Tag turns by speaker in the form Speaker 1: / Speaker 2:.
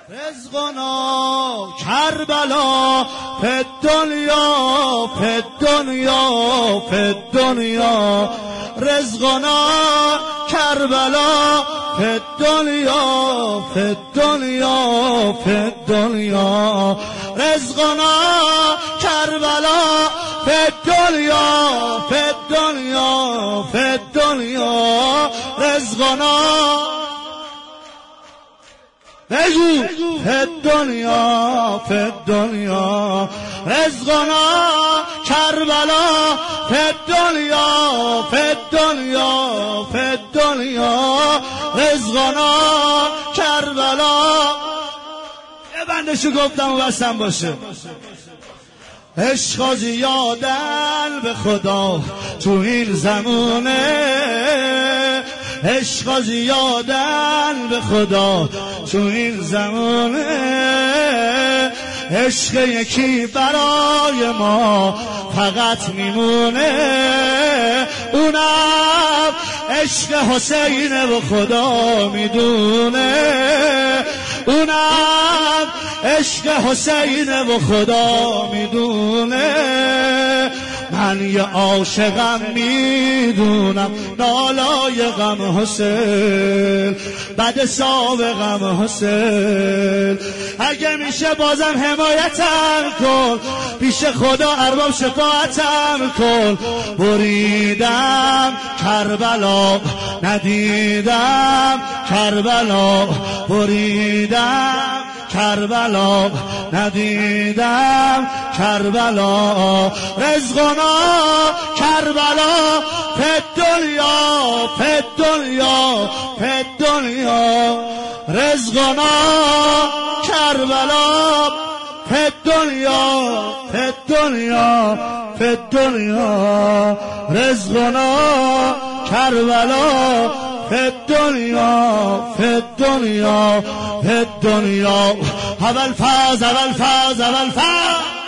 Speaker 1: رزقنا کربلا فی الدنیا فی الدنیا فی الدنیا رزقنا کربلا فی الدنیا فی الدنیا فی الدنیا رزقنا کربلا فی الدنیا فی الدنیا فی الدنیا رزقنا بگو فی الدنیا فی الدنیا رزقنا کربلا فی الدنیا فی الدنیا فی الدنیا رزقنا کربلا. یه بندشو گفتم و بستم باشه. عشق زیادن به خدا تو این زمونه، عشق زیادن به خدا تو این زمونه، عشق یکی برای ما فقط میمونه، اونم عشق حسینه و خدا میدونه، اونم عشق حسینه و خدا میدونه. من یه عاشقم میدونم نالایقم حسین، بعد سابقم حسین، اگه میشه بازم حمایتم کن، پیش خدا ارباب شفاعتم کن. بریدم کربلا ندیدم کربلا، بریدم کربلا ندیدم کربلا، رزقنا کربلا فی الدنیا فی الدنیا فی الدنیا رزقنا کربلا فی الدنیا فی الدنیا فی الدنیا رزقنا کربلا فی الدنیا فی الدنیا فی الدنیا. اول فاز اول فاز اول فاز.